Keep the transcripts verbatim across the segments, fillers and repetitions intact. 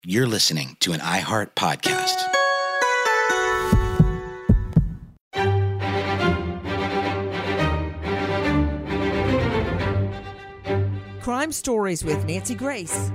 You're listening to an iHeart podcast. Crime Stories with Nancy Grace.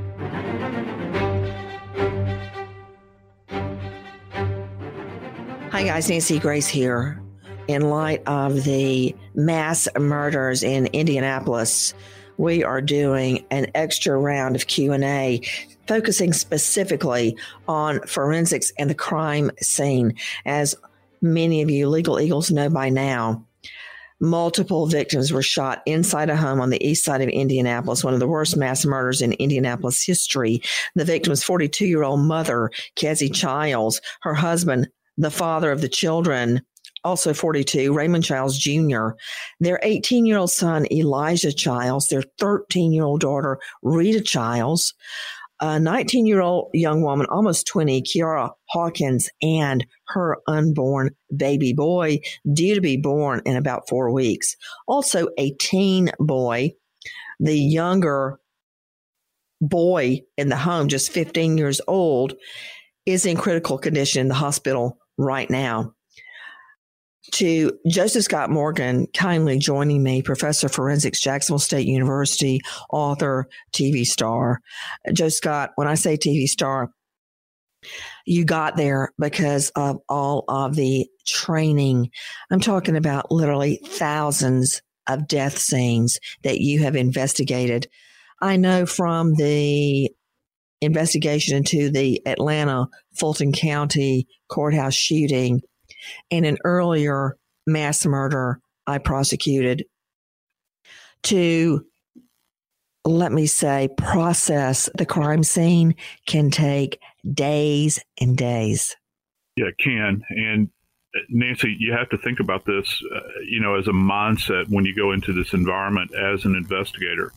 Hi guys, Nancy Grace here. In light of the mass murders in Indianapolis, we are doing an extra round of Q and A focusing specifically on forensics and the crime scene. As many of you legal eagles know by now, multiple victims were shot inside a home on the east side of Indianapolis, one of the worst mass murders in Indianapolis history. The victim's forty-two-year-old mother, Kezzie Childs, her husband, the father of the children, also forty-two, Raymond Childs Junior, their eighteen-year-old son, Elijah Childs, their thirteen-year-old daughter, Rita Childs, a nineteen-year-old young woman, almost twenty, Kiara Hawkins, and her unborn baby boy, due to be born in about four weeks. Also, a teen boy, the younger boy in the home, just fifteen years old, is in critical condition in the hospital right now. To Joseph Scott Morgan, kindly joining me, professor of forensics, Jacksonville State University, author, T V star. Joe Scott, when I say T V star, you got there because of all of the training. I'm talking about literally thousands of death scenes that you have investigated. I know from the investigation into the Atlanta Fulton County courthouse shooting and an earlier mass murder I prosecuted, to, let me say, process the crime scene can take days and days. Yeah, it can. And Nancy, you have to think about this, uh, you know, as a mindset when you go into this environment as an investigator.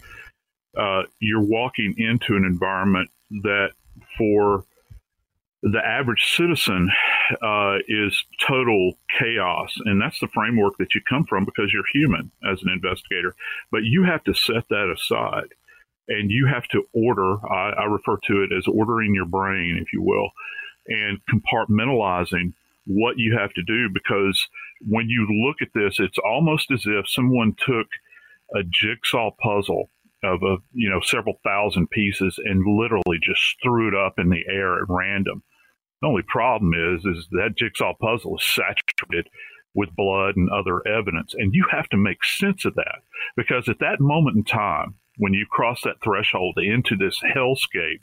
Uh, you're walking into an environment that for the average citizen uh, is total chaos. And that's the framework that you come from because you're human as an investigator. But you have to set that aside and you have to order, I, I refer to it as ordering your brain, if you will, and compartmentalizing what you have to do. Because when you look at this, it's almost as if someone took a jigsaw puzzle of a, you know, several thousand pieces and literally just threw it up in the air at random. The only problem is, is that jigsaw puzzle is saturated with blood and other evidence. And you have to make sense of that because at that moment in time, when you cross that threshold into this hellscape,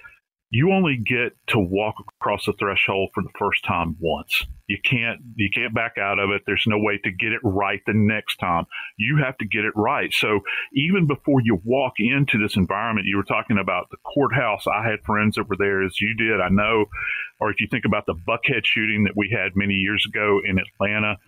you only get to walk across the threshold for the first time once. You can't, you can't back out of it. There's no way to get it right the next time. You have to get it right. So even before you walk into this environment, you were talking about the courthouse. I had friends that were there as you did, I know. Or if you think about the Buckhead shooting that we had many years ago in Atlanta,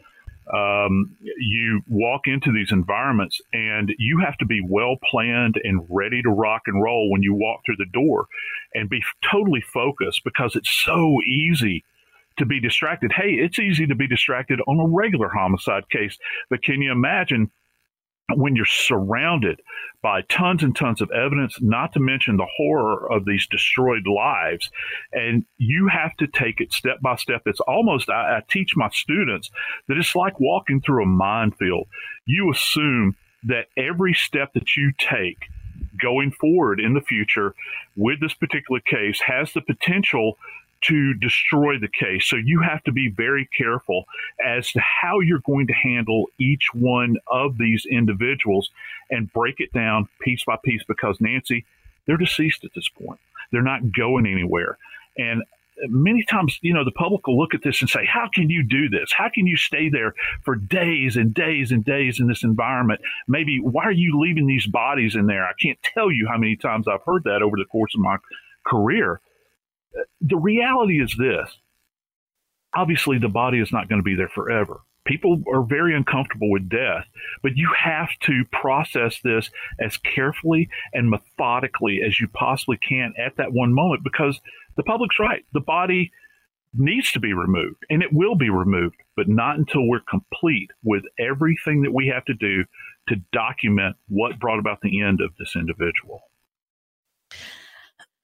um, you walk into these environments and you have to be well planned and ready to rock and roll when you walk through the door and be totally focused because it's so easy to be distracted. Hey, it's easy to be distracted on a regular homicide case, but can you imagine when you're surrounded by tons and tons of evidence, not to mention the horror of these destroyed lives, and you have to take it step by step. It's almost, I, I teach my students that it's like walking through a minefield. You assume that every step that you take going forward in the future with this particular case has the potential to destroy the case. So you have to be very careful as to how you're going to handle each one of these individuals and break it down piece by piece because, Nancy, they're deceased at this point. They're not going anywhere. And many times, you know, the public will look at this and say, how can you do this? How can you stay there for days and days and days in this environment? Maybe why are you leaving these bodies in there? I can't tell you how many times I've heard that over the course of my career. The reality is this. Obviously, the body is not going to be there forever. People are very uncomfortable with death, but you have to process this as carefully and methodically as you possibly can at that one moment, because the public's right. The body needs to be removed, and it will be removed, but not until we're complete with everything that we have to do to document what brought about the end of this individual.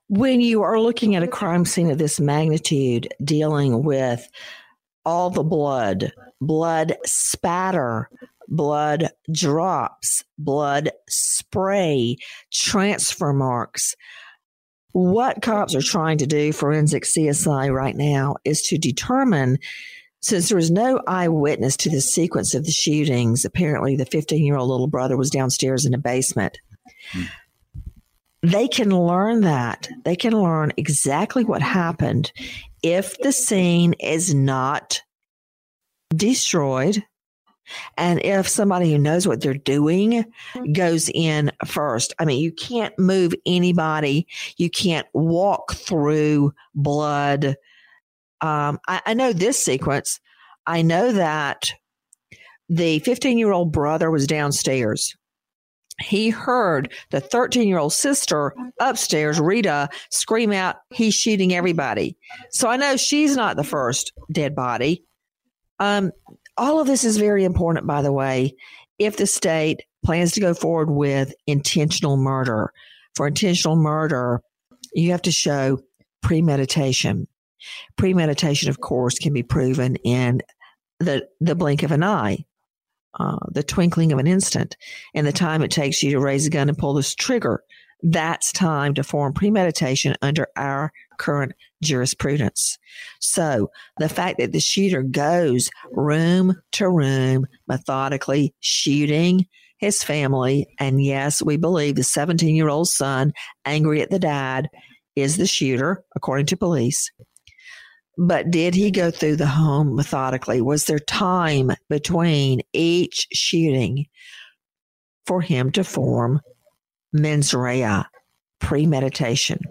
When you are looking at a crime scene of this magnitude, dealing with all the blood, blood spatter, blood drops, blood spray, transfer marks, what cops are trying to do, forensic C S I right now, is to determine, since there was no eyewitness to the sequence of the shootings, apparently the fifteen-year-old little brother was downstairs in the basement. Hmm. They can learn that. They can learn exactly what happened if the scene is not destroyed, and if somebody who knows what they're doing goes in first. I mean, you can't move anybody. You can't walk through blood. Um, I, I know this sequence. I know that the fifteen-year-old brother was downstairs. He heard the thirteen-year-old sister upstairs, Rita, scream out, "He's shooting everybody." So I know she's not the first dead body. Um, all of this is very important, by the way, if the state plans to go forward with intentional murder. For intentional murder, you have to show premeditation. Premeditation, of course, can be proven in the, the blink of an eye. Uh, the twinkling of an instant, and the time it takes you to raise a gun and pull this trigger. That's time to form premeditation under our current jurisprudence. So the fact that the shooter goes room to room, methodically shooting his family, and yes, we believe the seventeen-year-old son, angry at the dad, is the shooter, according to police. But did he go through the home methodically? Was there time between each shooting for him to form mens rea, premeditation?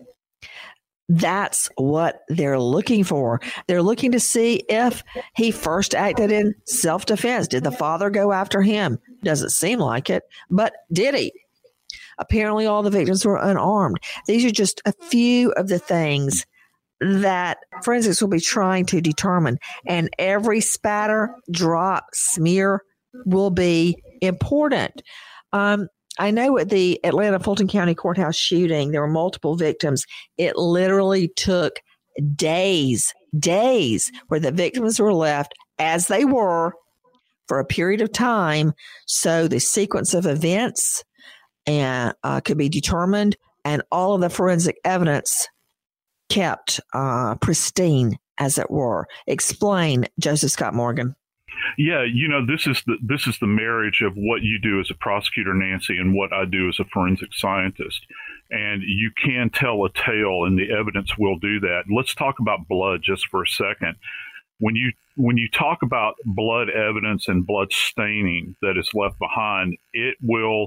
That's what they're looking for. They're looking to see if he first acted in self-defense. Did the father go after him? Doesn't seem like it, but did he? Apparently all the victims were unarmed. These are just a few of the things that forensics will be trying to determine. And every spatter, drop, smear will be important. Um, I know at the Atlanta Fulton County Courthouse shooting, there were multiple victims. It literally took days, days where the victims were left as they were for a period of time. So the sequence of events and uh, could be determined, and all of the forensic evidence kept uh, pristine, as it were. Explain, Joseph Scott Morgan. Yeah, you know, this is the this is the marriage of what you do as a prosecutor, Nancy, and what I do as a forensic scientist. And you can tell a tale, and the evidence will do that. Let's talk about blood just for a second. When you when you talk about blood evidence and blood staining that is left behind, it will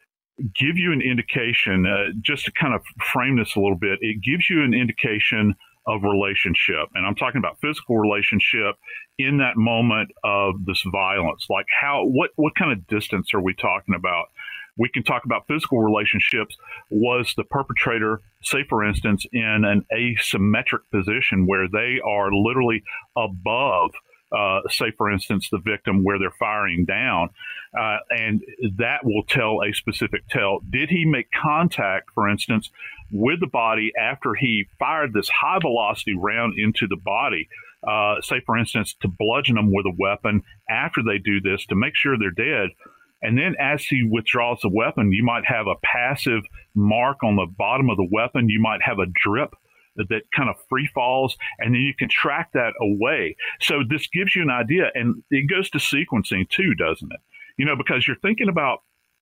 give you an indication, uh, just to kind of frame this a little bit, it gives you an indication of relationship. And I'm talking about physical relationship in that moment of this violence. Like how, what, what kind of distance are we talking about? We can talk about physical relationships. Was the perpetrator, say for instance, in an asymmetric position where they are literally above, uh, say for instance, the victim where they're firing down? Uh, and that will tell a specific tale. Did he make contact, for instance, with the body after he fired this high velocity round into the body? Uh, say, for instance, to bludgeon them with a weapon after they do this to make sure they're dead. And then as he withdraws the weapon, you might have a passive mark on the bottom of the weapon. You might have a drip that kind of free falls, and then you can track that away. So this gives you an idea, and it goes to sequencing too, doesn't it? You know, because you're thinking about,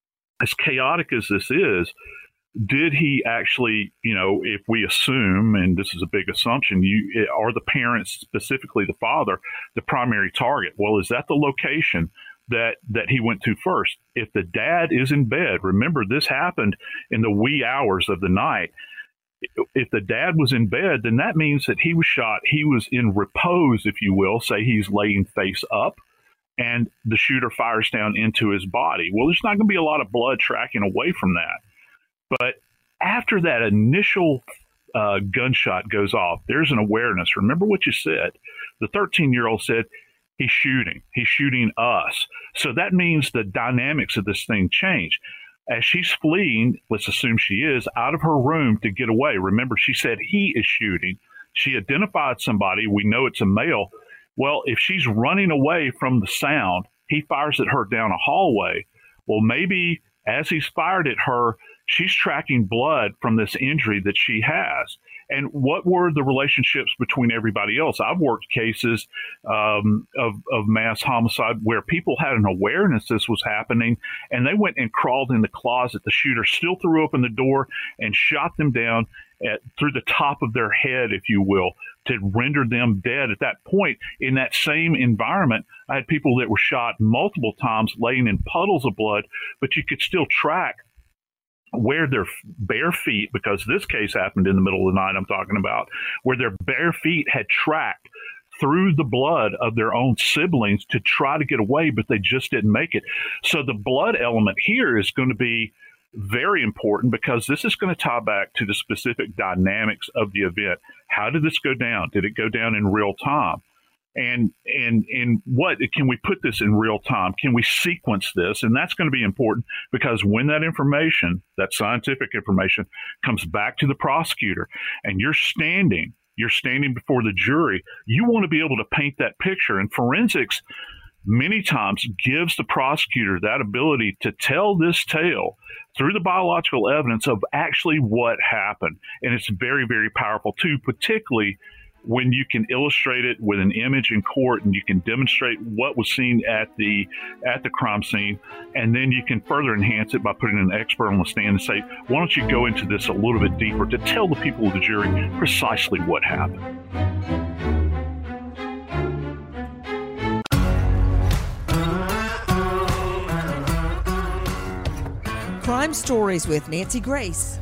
as chaotic as this is, did he actually, you know, if we assume, and this is a big assumption, you are the parents, specifically the father, the primary target? Well, is that the location that that he went to first? If the dad is in bed, remember this happened in the wee hours of the night. If the dad was in bed, then that means that he was shot. He was in repose, if you will. Say he's laying face up, and the shooter fires down into his body. Well, there's not going to be a lot of blood tracking away from that. But after that initial uh, gunshot goes off, there's an awareness. Remember what you said. The thirteen-year-old said, he's shooting. He's shooting us. So that means the dynamics of this thing change. As she's fleeing, let's assume she is, out of her room to get away. Remember, she said he is shooting. She identified somebody. We know it's a male. Well, if she's running away from the sound, he fires at her down a hallway. Well, maybe as he's fired at her, she's tracking blood from this injury that she has. And what were the relationships between everybody else? I've worked cases um, of, of mass homicide where people had an awareness this was happening, and they went and crawled in the closet. The shooter still threw open the door and shot them down at, through the top of their head, if you will, to render them dead at that point. In that same environment, I had people that were shot multiple times laying in puddles of blood, but you could still track where their bare feet, because this case happened in the middle of the night I'm talking about, where their bare feet had tracked through the blood of their own siblings to try to get away, but they just didn't make it. So the blood element here is going to be very important, because this is going to tie back to the specific dynamics of the event. How did this go down? Did it go down in real time? And and and what can we put this in real time? Can we sequence this? And that's going to be important, because when that information, that scientific information, comes back to the prosecutor, and you're standing, you're standing before the jury, you want to be able to paint that picture. And forensics many times gives the prosecutor that ability to tell this tale through the biological evidence of actually what happened. And it's very, very powerful too, particularly when you can illustrate it with an image in court, and you can demonstrate what was seen at the at the crime scene, and then you can further enhance it by putting an expert on the stand and say, why don't you go into this a little bit deeper to tell the people of the jury precisely what happened. Crime Stories with Nancy Grace.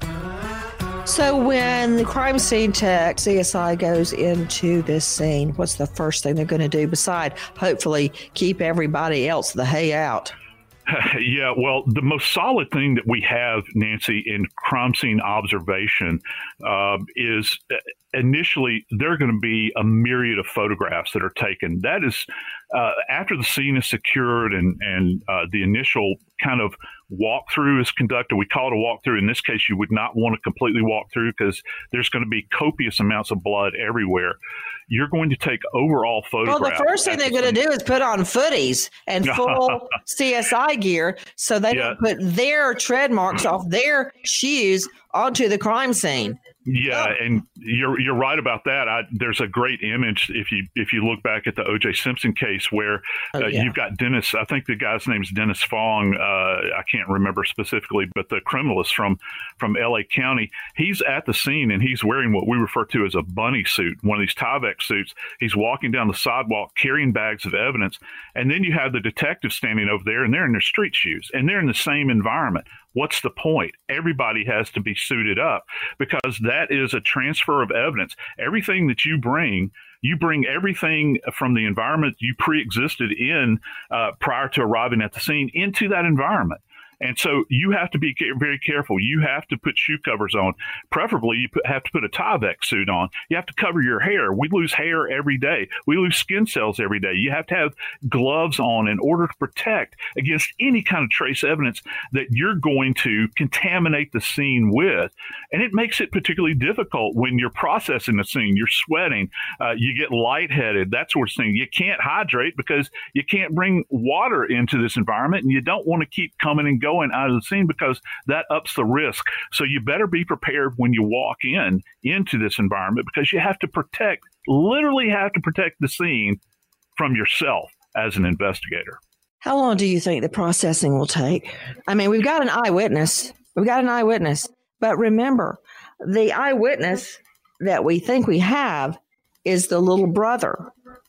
So when the crime scene tech, C S I, goes into this scene, what's the first thing they're going to do beside hopefully keep everybody else the hay out? Yeah, well, the most solid thing that we have, Nancy, in crime scene observation uh, is initially there are going to be a myriad of photographs that are taken. That is, uh, after the scene is secured and, and uh, the initial kind of walkthrough is conducted. We call it a walkthrough. In this case, you would not want to completely walk through, because there's going to be copious amounts of blood everywhere. You're going to take overall photographs. Well, the first thing they're going to do is put on footies and full C S I gear, so they yeah. don't put their tread marks off their shoes onto the crime scene. Yeah, oh. and you're you're right about that. I, there's a great image if you if you look back at the O J Simpson case where uh, oh, yeah. you've got Dennis. I think the guy's name is Dennis Fong. Uh, I can't remember specifically, but the criminalist from from L A County. He's at the scene and he's wearing what we refer to as a bunny suit, one of these Tyvek suits. He's walking down the sidewalk carrying bags of evidence, and then you have the detective standing over there, and they're in their street shoes, and they're in the same environment. What's the point? Everybody has to be suited up, because that is a transfer of evidence. Everything that you bring, you bring everything from the environment you pre-existed in uh, prior to arriving at the scene into that environment. And so you have to be very careful. You have to put shoe covers on. Preferably, you put, have to put a Tyvek suit on. You have to cover your hair. We lose hair every day. We lose skin cells every day. You have to have gloves on in order to protect against any kind of trace evidence that you're going to contaminate the scene with. And it makes it particularly difficult when you're processing the scene. You're sweating. Uh, you get lightheaded, that sort of thing. You can't hydrate because you can't bring water into this environment, and you don't want to keep coming and going out of the scene, because that ups the risk. So you better be prepared when you walk in into this environment, because you have to protect, literally have to protect the scene from yourself as an investigator. How long do you think the processing will take? I mean, we've got an eyewitness. We've got an eyewitness. But remember, the eyewitness that we think we have is the little brother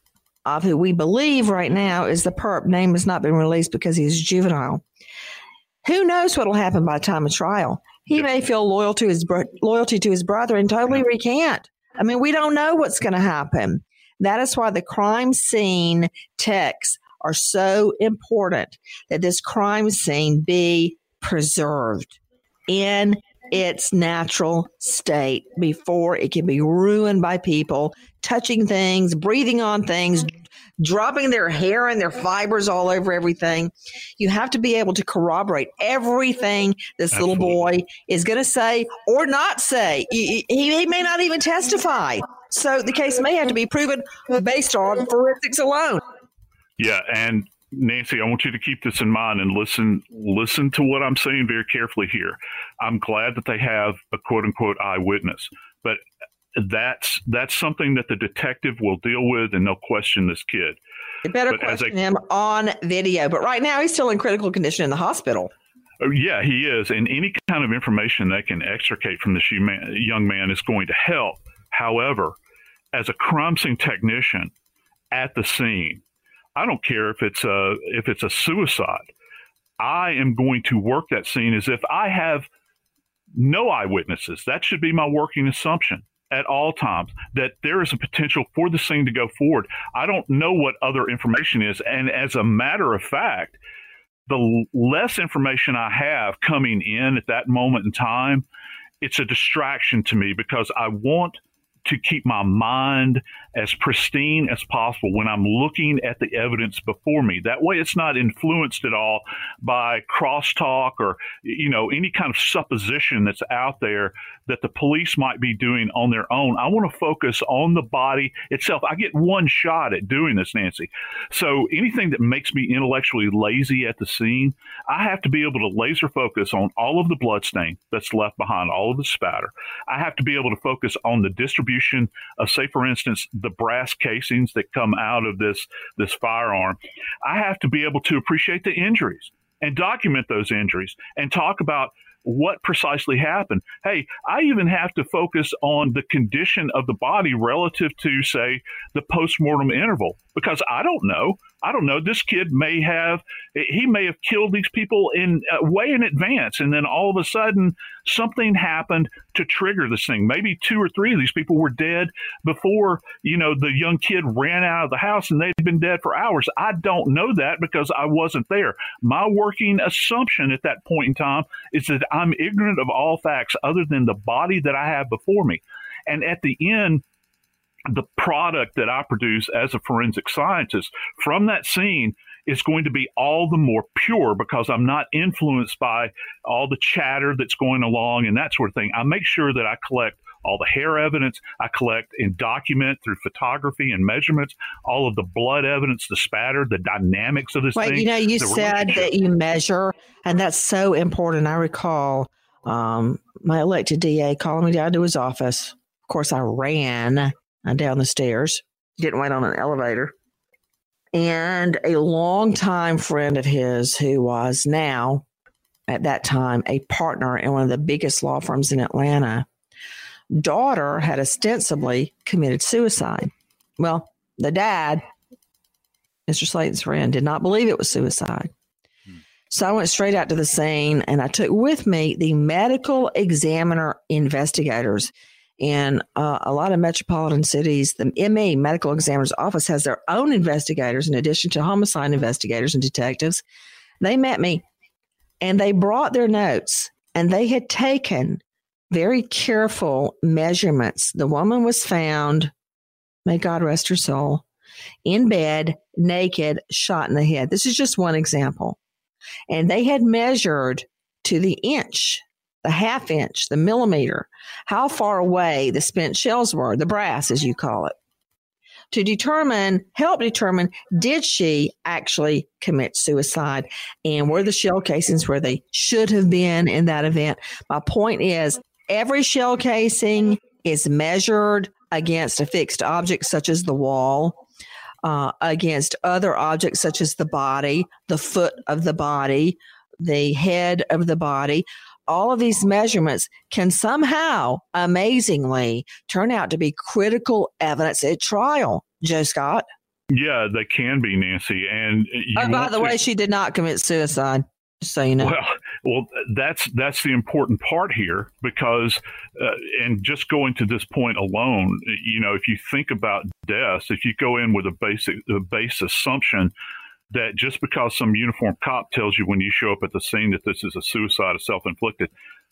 of who we believe right now is the perp. Name has not been released because he's juvenile. Who knows what will happen by the time of trial? He may feel loyal to his bro- loyalty to his brother and totally recant. I mean, we don't know what's going to happen. That is why the crime scene techs are so important, that this crime scene be preserved in its natural state before it can be ruined by people touching things, breathing on things, dropping their hair and their fibers all over everything. You have to be able to corroborate everything this Absolutely. Little boy is going to say or not say. He, he may not even testify. So the case may have to be proven based on forensics alone. Yeah, and Nancy, I want you to keep this in mind and listen listen to what I'm saying very carefully here. I'm glad that they have a quote-unquote eyewitness, but that's that's something that the detective will deal with, and they'll question this kid. They better but question a, him on video, but right now he's still in critical condition in the hospital. Yeah, he is, and any kind of information that can extricate from this young man is going to help. However, as a crime scene technician at the scene, I don't care if it's a if it's a suicide. I am going to work that scene as if I have no eyewitnesses. That should be my working assumption at all times, that there is a potential for the scene to go forward. I don't know what other information is, and as a matter of fact, the less information I have coming in at that moment in time, it's a distraction to me because I want to keep my mind as pristine as possible when I'm looking at the evidence before me. That way it's not influenced at all by crosstalk or, you know, any kind of supposition that's out there that the police might be doing on their own. I want to focus on the body itself. I get one shot at doing this, Nancy. So anything that makes me intellectually lazy at the scene, I have to be able to laser focus on all of the bloodstain that's left behind, all of the spatter. I have to be able to focus on the distribution of, say, for instance, the brass casings that come out of this, this firearm. I have to be able to appreciate the injuries and document those injuries and talk about what precisely happened. Hey, I even have to focus on the condition of the body relative to, say, the postmortem interval, because I don't know. I don't know. This kid may have, he may have killed these people in uh, way in advance. And then all of a sudden something happened to trigger this thing. Maybe two or three of these people were dead before, you know, the young kid ran out of the house and they'd been dead for hours. I don't know that because I wasn't there. My working assumption at that point in time is that I'm ignorant of all facts other than the body that I have before me. And at the end, the product that I produce as a forensic scientist from that scene is going to be all the more pure because I'm not influenced by all the chatter that's going along and that sort of thing. I make sure that I collect all the hair evidence. I collect and document through photography and measurements, all of the blood evidence, the spatter, the dynamics of this Wait, thing. You know, you said that you measure, and that's so important. I recall um, my elected D A calling me down to his office. Of course, I ran down the stairs, didn't wait on an elevator. And a longtime friend of his who was now, at that time, a partner in one of the biggest law firms in Atlanta, daughter had ostensibly committed suicide. Well, the dad, Mister Slayton's friend, did not believe it was suicide. Hmm. So I went straight out to the scene and I took with me the medical examiner investigators. In uh, a lot of metropolitan cities, the M E, Medical Examiner's Office, has their own investigators in addition to homicide investigators and detectives. They met me and they brought their notes and they had taken very careful measurements. The woman was found, may God rest her soul, in bed, naked, shot in the head. This is just one example. And they had measured to the inch, the half inch, the millimeter, how far away the spent shells were, the brass, as you call it, to determine, help determine, did she actually commit suicide? And were the shell casings where they should have been in that event? My point is, every shell casing is measured against a fixed object, such as the wall, uh, against other objects, such as the body, the foot of the body, the head of the body. All of these measurements can somehow, amazingly, turn out to be critical evidence at trial, Joe Scott. Yeah, they can be, Nancy. And you oh, by the to, way, she did not commit suicide, just so you know. Well, well, that's that's the important part here because, uh, and just going to this point alone, you know, if you think about deaths, if you go in with a basic, a base assumption that just because some uniformed cop tells you when you show up at the scene that this is a suicide, a self-inflicted,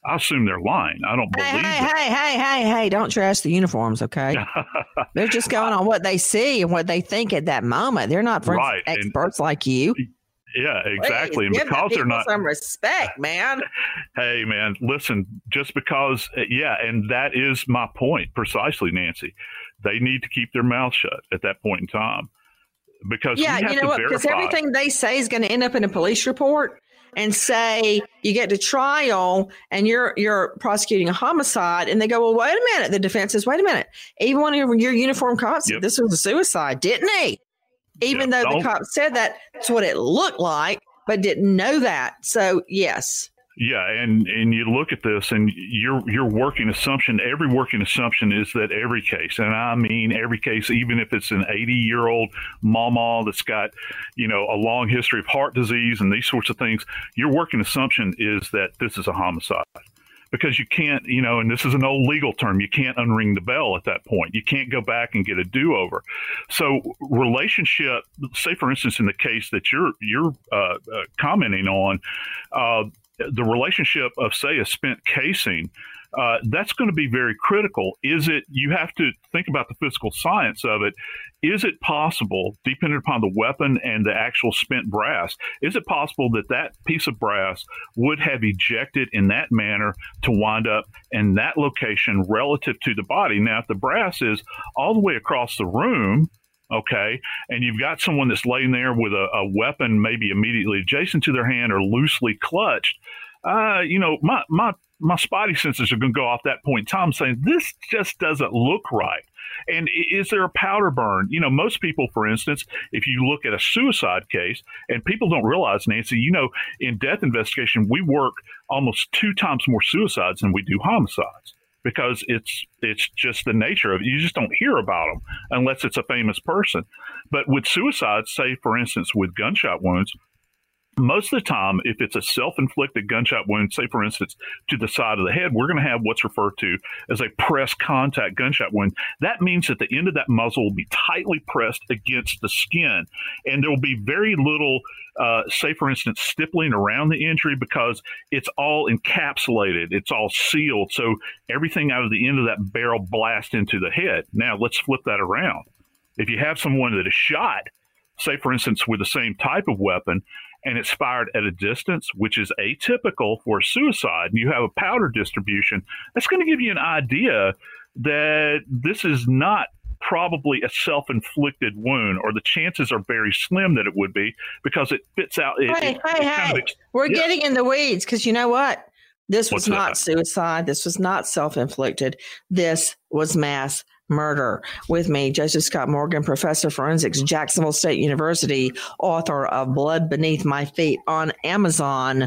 I assume they're lying. I don't believe hey, hey, it. hey, hey, hey, hey, don't trash the uniforms, okay? They're just going on what they see and what they think at that moment. They're not Right. experts and, like you. Yeah, exactly. Please, and give because they're not some respect, man. Hey, man, listen, just because, yeah, and that is my point precisely, Nancy. They need to keep their mouth shut at that point in time. Because yeah, we have you know to what? verify. Because everything they say is going to end up in a police report, and say you get to trial and you're you're prosecuting a homicide, and they go, well, wait a minute. The defense says, wait a minute. Even one of your, your uniformed cops said Yep. this was a suicide, didn't he? Even Yep. though Don't- the cop said that, that's what it looked like, but didn't know that. So yes. Yeah, and, and you look at this, and your your working assumption, every working assumption is that every case, and I mean every case, even if it's an eighty-year-old mama that's got, you know, a long history of heart disease and these sorts of things, your working assumption is that this is a homicide. Because you can't, you know, and this is an old legal term, you can't unring the bell at that point. You can't go back and get a do-over. So relationship, say for instance, in the case that you're you're uh, uh, commenting on, uh, the relationship of, say, a spent casing, uh, that's going to be very critical. Is it, you have to think about the physical science of it. Is it possible, depending upon the weapon and the actual spent brass, is it possible that that piece of brass would have ejected in that manner to wind up in that location relative to the body? Now, if the brass is all the way across the room, okay, and you've got someone that's laying there with a, a weapon maybe immediately adjacent to their hand or loosely clutched, uh, you know, my my my spidey senses are going to go off that point in time saying, this just doesn't look right. And is there a powder burn? You know, most people, for instance, if you look at a suicide case, and people don't realize, Nancy, you know, in death investigation, we work almost two times more suicides than we do homicides. Because it's it's just the nature of it. You just don't hear about them unless it's a famous person. But with suicides, say, for instance, with gunshot wounds, most of the time, if it's a self-inflicted gunshot wound, say, for instance, to the side of the head, we're going to have what's referred to as a press contact gunshot wound. That means that the end of that muzzle will be tightly pressed against the skin, and there will be very little, uh, say, for instance, stippling around the injury because it's all encapsulated. It's all sealed. So everything out of the end of that barrel blasts into the head. Now, let's flip that around. If you have someone that is shot, say, for instance, with the same type of weapon, and it's fired at a distance, which is atypical for suicide, and you have a powder distribution, that's going to give you an idea that this is not probably a self-inflicted wound, or the chances are very slim that it would be because it fits out. It, Hey, it, hey, it hey, kind of, we're yeah. getting in the weeds because you know what? This was What's not that? suicide. This was not self-inflicted. This was mass murder. With me, Joseph Scott Morgan, professor of forensics, Jacksonville State University, author of Blood Beneath My Feet on Amazon.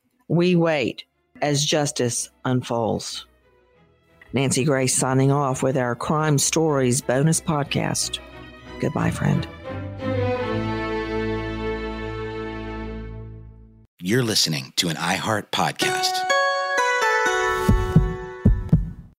We wait as justice unfolds. Nancy Grace signing off with our Crime Stories bonus podcast. Goodbye, friend. You're listening to an iHeart podcast.